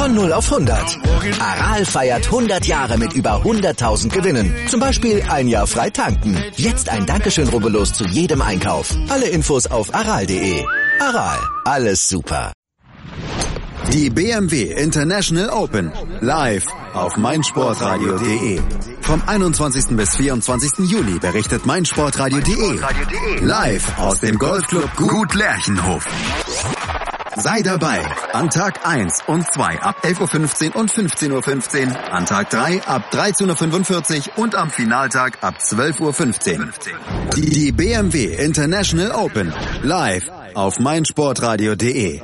Von 0 auf 100. Aral feiert 100 Jahre mit über 100.000 Gewinnen. Zum Beispiel ein Jahr frei tanken. Jetzt ein Dankeschön, rubbellos zu jedem Einkauf. Alle Infos auf aral.de. Aral, alles super. Die BMW International Open. Live auf meinsportradio.de. Vom 21. bis 24. Juli berichtet meinsportradio.de. Live aus dem Golfclub Gut Lerchenhof. Sei dabei an Tag 1 und 2 ab 11.15 Uhr und 15.15 Uhr, an Tag 3 ab 13.45 Uhr und am Finaltag ab 12.15 Uhr. Die BMW International Open. Live auf meinsportradio.de.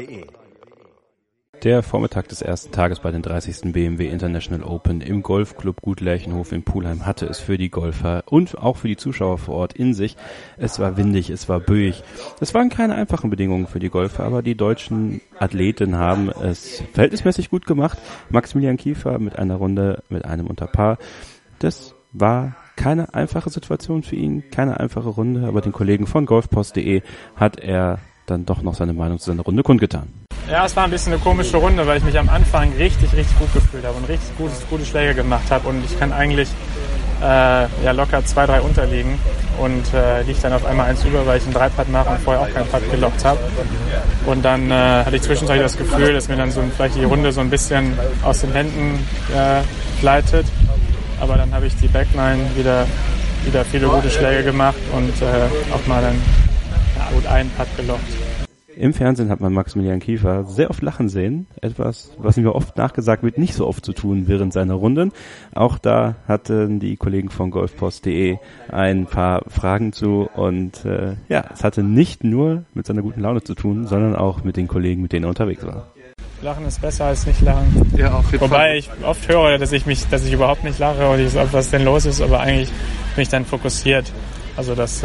Der Vormittag des ersten Tages bei den 30. BMW International Open im Golfclub Gut Lerchenhof in Pulheim hatte es für die Golfer und auch für die Zuschauer vor Ort in sich. Es war windig, es war böig. Es waren keine einfachen Bedingungen für die Golfer, aber die deutschen Athleten haben es verhältnismäßig gut gemacht. Maximilian Kiefer mit einer Runde mit einem unter Par. Das war keine einfache Situation für ihn, keine einfache Runde, aber den Kollegen von golfpost.de hat er dann doch noch seine Meinung zu seiner Runde kundgetan. Ja, es war ein bisschen eine komische Runde, weil ich mich am Anfang richtig gut gefühlt habe und richtig gute Schläge gemacht habe und ich kann eigentlich locker 2-3 unterliegen und liege dann auf einmal 1 über, weil ich einen 3-Putt mache und vorher auch keinen Putt gelockt habe. Und dann hatte ich zwischenzeitlich das Gefühl, dass mir dann so vielleicht die Runde so ein bisschen aus den Händen gleitet. Aber dann habe ich die Backline wieder viele gute Schläge gemacht und auch mal dann gut einen Putt gelockt. Im Fernsehen hat man Maximilian Kiefer sehr oft lachen sehen. Etwas, was ihm oft nachgesagt wird, nicht so oft zu tun während seiner Runden. Auch da hatten die Kollegen von golfpost.de ein paar Fragen zu. Und es hatte nicht nur mit seiner guten Laune zu tun, sondern auch mit den Kollegen, mit denen er unterwegs war. Lachen ist besser als nicht lachen. Ja, auf jeden Fall. Wobei ich oft höre, dass ich überhaupt nicht lache und ich sage, was denn los ist. Aber eigentlich bin ich dann fokussiert. Also das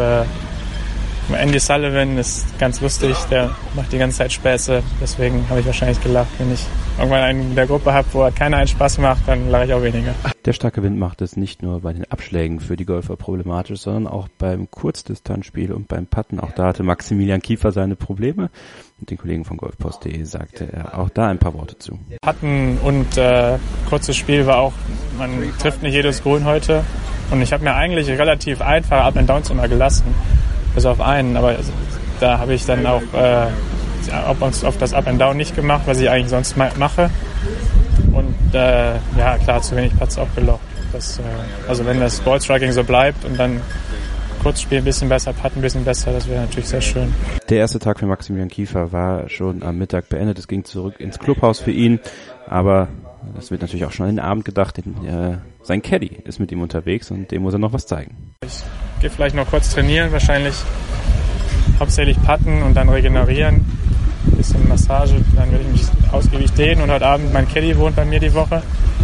Andy Sullivan ist ganz lustig, der macht die ganze Zeit Späße, deswegen habe ich wahrscheinlich gelacht. Wenn ich irgendwann einen in der Gruppe habe, wo keiner einen Spaß macht, dann lache ich auch weniger. Der starke Wind macht es nicht nur bei den Abschlägen für die Golfer problematisch, sondern auch beim Kurzdistanzspiel und beim Putten. Auch da hatte Maximilian Kiefer seine Probleme. Und den Kollegen von golfpost.de sagte er auch da ein paar Worte zu. Putten und kurzes Spiel war auch, man trifft nicht jedes Grün heute. Und ich habe mir eigentlich relativ einfache Up and Downs immer gelassen. Bis auf einen, aber da habe ich dann auch auf das Up and Down nicht gemacht, was ich eigentlich sonst mache. Und klar, zu wenig Putts auch gelockt. Also wenn das Ballstriking so bleibt und dann Kurzspiel ein bisschen besser, Putt ein bisschen besser, das wäre natürlich sehr schön. Der erste Tag für Maximilian Kiefer war schon am Mittag beendet. Es ging zurück ins Clubhaus für ihn, aber es wird natürlich auch schon an den Abend gedacht, denn sein Caddy ist mit ihm unterwegs und dem muss er noch was zeigen. Ich gehe vielleicht noch kurz trainieren, wahrscheinlich hauptsächlich putten und dann regenerieren, ein bisschen Massage, dann werde ich mich ausgiebig dehnen und heute Abend, mein Caddy wohnt bei mir die Woche.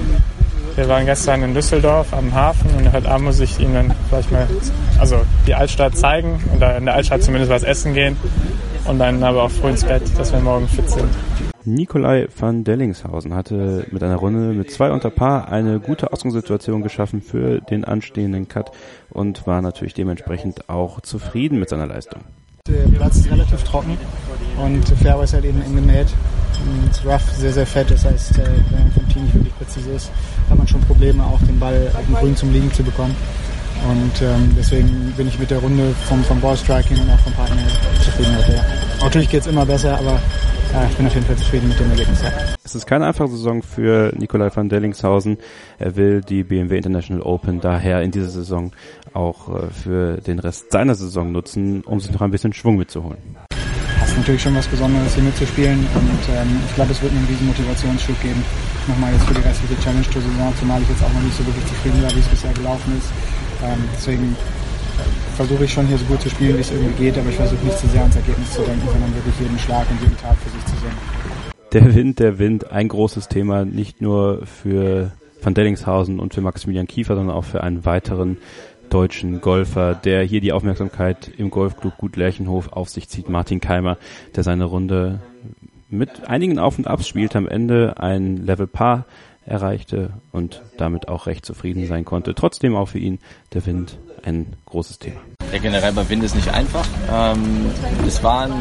Wir waren gestern in Düsseldorf am Hafen und heute Abend muss ich ihm dann vielleicht mal die Altstadt zeigen und da in der Altstadt zumindest was essen gehen und dann aber auch früh ins Bett, dass wir morgen fit sind. Nicolai van Dellingshausen hatte mit einer Runde mit 2 unter Par eine gute Ausgangssituation geschaffen für den anstehenden Cut und war natürlich dementsprechend auch zufrieden mit seiner Leistung. Der Platz ist relativ trocken und der Fairway ist halt eben eng gemäht. Das Rough sehr, sehr fett, das heißt, wenn man vom Tee nicht wirklich präzise ist, hat man schon Probleme, auch den Ball auf dem Grün zum Liegen zu bekommen. Und deswegen bin ich mit der Runde vom Ballstriking und auch vom Partner zufrieden heute. Ja. Natürlich geht es immer besser, aber ich bin auf jeden Fall zufrieden mit dem Ergebnis. Ja. Es ist keine einfache Saison für Nicolai van Dellingshausen. Er will die BMW International Open daher in dieser Saison auch für den Rest seiner Saison nutzen, um sich noch ein bisschen Schwung mitzuholen. Das ist natürlich schon was Besonderes, hier mitzuspielen und ich glaube, es wird einen riesen Motivationsschub geben. Nochmal jetzt für die restliche Challenge-Tour-Saison, zumal ich jetzt auch noch nicht so wirklich zufrieden war, wie es bisher gelaufen ist. Deswegen versuche ich schon hier so gut zu spielen, wie es irgendwie geht, aber ich versuche nicht zu sehr ans Ergebnis zu denken, sondern wirklich jeden Schlag und jeden Tag für sich zu sehen. Der Wind, ein großes Thema, nicht nur für Van Dellingshausen und für Maximilian Kiefer, sondern auch für einen weiteren deutschen Golfer, der hier die Aufmerksamkeit im Golfclub Gut Lerchenhof auf sich zieht, Martin Keimer, der seine Runde mit einigen Auf und Abs spielt, am Ende ein Level Par erreichte und damit auch recht zufrieden sein konnte. Trotzdem auch für ihn der Wind ein großes Thema. Ja, generell bei Wind ist nicht einfach. Es waren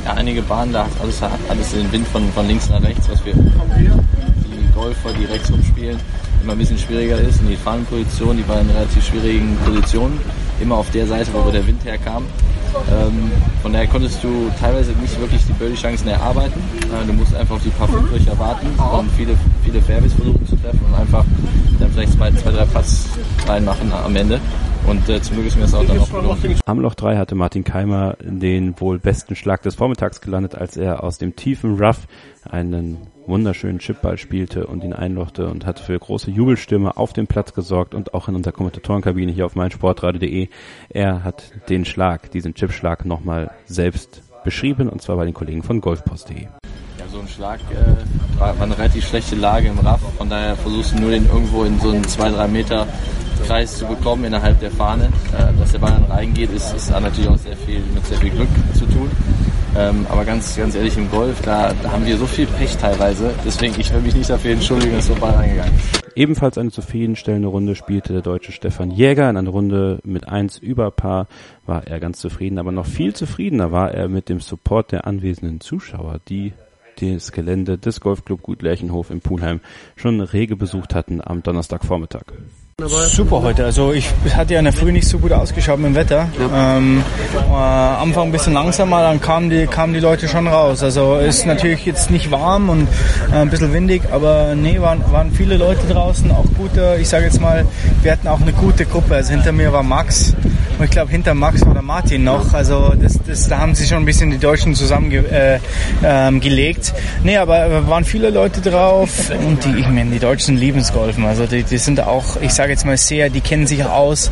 einige Bahnen, da hat alles den Wind von links nach rechts, was für die Golfer, die rechts rumspielen, immer ein bisschen schwieriger ist. Und die Fahnenposition, die war in relativ schwierigen Positionen, immer auf der Seite, wo der Wind herkam. Von daher konntest du teilweise nicht wirklich die Birdie-Chancen erarbeiten. Du musst einfach auf die paar Fundlöcher warten und viele Fairways versuchen zu treffen und einfach dann vielleicht 2-3 Putts reinmachen am Ende. Und zum Glück ist mir das auch dann noch gelungen. Am Loch 3 hatte Martin Keimer den wohl besten Schlag des Vormittags gelandet, als er aus dem tiefen Rough einen wunderschönen Chipball spielte und ihn einlochte und hat für große Jubelstimme auf dem Platz gesorgt und auch in unserer Kommentatorenkabine hier auf meinsportradio.de. Er hat den Schlag, diesen Chipschlag nochmal selbst beschrieben, und zwar bei den Kollegen von golfpost.de. Ja, so ein Schlag war eine relativ schlechte Lage im Rough, von daher versuchst du nur den irgendwo in so einen 2-3 Meter Kreis zu bekommen innerhalb der Fahne. Dass der Ball dann reingeht, ist natürlich auch mit sehr viel Glück zu tun. Aber ganz ehrlich, im Golf, da haben wir so viel Pech teilweise, deswegen ich will mich nicht dafür entschuldigen, dass so ein Ball reingegangen ist. Ebenfalls eine zufriedenstellende Runde spielte der Deutsche Stefan Jäger. In einer Runde mit 1 über Par war er ganz zufrieden, aber noch viel zufriedener war er mit dem Support der anwesenden Zuschauer, die das Gelände des Golfclub Gut Lerchenhof in Pulheim schon rege besucht hatten am Donnerstagvormittag. Super heute, also ich hatte ja in der Früh nicht so gut ausgeschaut mit dem Wetter. Anfang ein bisschen langsamer, dann kamen die Leute schon raus. Also ist natürlich jetzt nicht warm und ein bisschen windig, aber nee, waren viele Leute draußen, auch gute, ich sage jetzt mal, wir hatten auch eine gute Gruppe. Also hinter mir war Max und ich glaube hinter Max war der Martin noch. Also da haben sie schon ein bisschen die Deutschen zusammengelegt. Nee, aber waren viele Leute drauf und die Deutschen lieben es Golfen. Also die sind auch, ich sage jetzt mal sehr, die kennen sich aus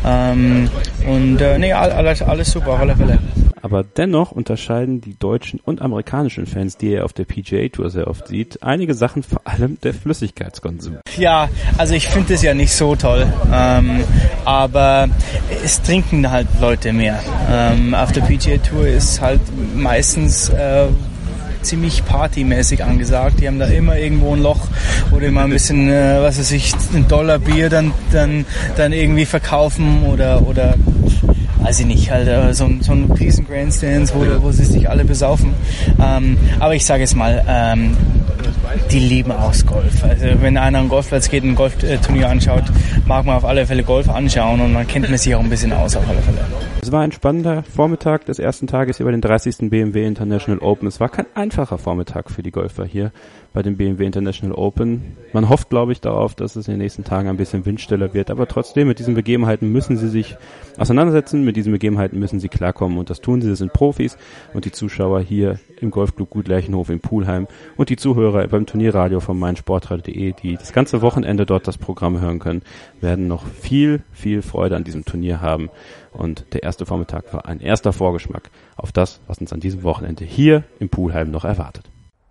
alles super auf alle Fälle. Aber dennoch unterscheiden die deutschen und amerikanischen Fans, die er auf der PGA Tour sehr oft sieht, einige Sachen, vor allem der Flüssigkeitskonsum. Ja, also ich finde es ja nicht so toll, aber es trinken halt Leute mehr. Auf der PGA Tour ist halt meistens ziemlich partymäßig angesagt. Die haben da immer irgendwo ein Loch oder immer ein bisschen, $1 Bier dann irgendwie verkaufen oder weiß ich nicht, halt so ein riesen Grandstands, wo sie sich alle besaufen. Aber ich sage jetzt mal, die lieben auch das Golf. Also wenn einer an den Golfplatz geht und ein Golfturnier anschaut, mag man auf alle Fälle Golf anschauen und man kennt man sich auch ein bisschen aus auf alle Fälle. Es war ein spannender Vormittag des ersten Tages hier bei den 30. BMW International Open. Es war kein einfacher Vormittag für die Golfer hier bei den BMW International Open. Man hofft, glaube ich, darauf, dass es in den nächsten Tagen ein bisschen windstiller wird. Aber trotzdem, mit diesen Begebenheiten müssen sie sich auseinandersetzen. Mit diesen Begebenheiten müssen sie klarkommen. Und das tun sie. Das sind Profis. Und die Zuschauer hier im Golfclub Gut Lerchenhof in Pulheim und die Zuhörer beim Turnierradio von meinsportradio.de, die das ganze Wochenende dort das Programm hören können, werden noch viel, viel Freude an diesem Turnier haben. Und der erste Vormittag war ein erster Vorgeschmack auf das, was uns an diesem Wochenende hier im Pulheim noch erwartet.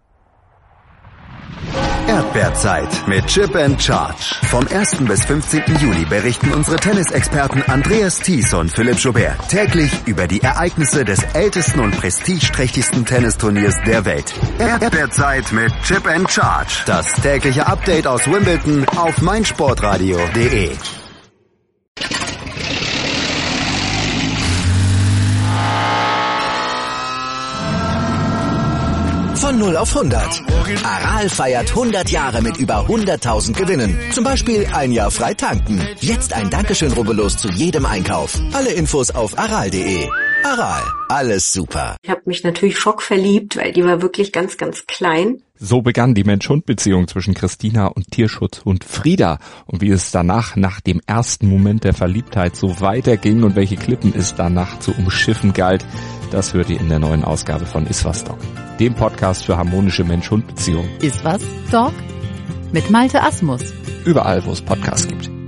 Erdbeerzeit mit Chip and Charge. Vom 1. bis 15. Juli berichten unsere Tennisexperten Andreas Thies und Philipp Joubert täglich über die Ereignisse des ältesten und prestigeträchtigsten Tennisturniers der Welt. Erdbeerzeit mit Chip and Charge. Das tägliche Update aus Wimbledon auf meinsportradio.de. Von 0 auf 100. Aral feiert 100 Jahre mit über 100.000 Gewinnen. Zum Beispiel ein Jahr frei tanken. Jetzt ein Dankeschön, rubbellos zu jedem Einkauf. Alle Infos auf aral.de. Aral, alles super. Ich habe mich natürlich schockverliebt, weil die war wirklich ganz, ganz klein. So begann die Mensch-Hund-Beziehung zwischen Christina und Tierschutzhund Frieda. Und wie es danach, nach dem ersten Moment der Verliebtheit, so weiterging und welche Klippen es danach zu umschiffen galt, das hört ihr in der neuen Ausgabe von Iswas Dog, dem Podcast für harmonische Mensch-Hund-Beziehungen. Iswas Dog mit Malte Asmus. Überall, wo es Podcasts gibt.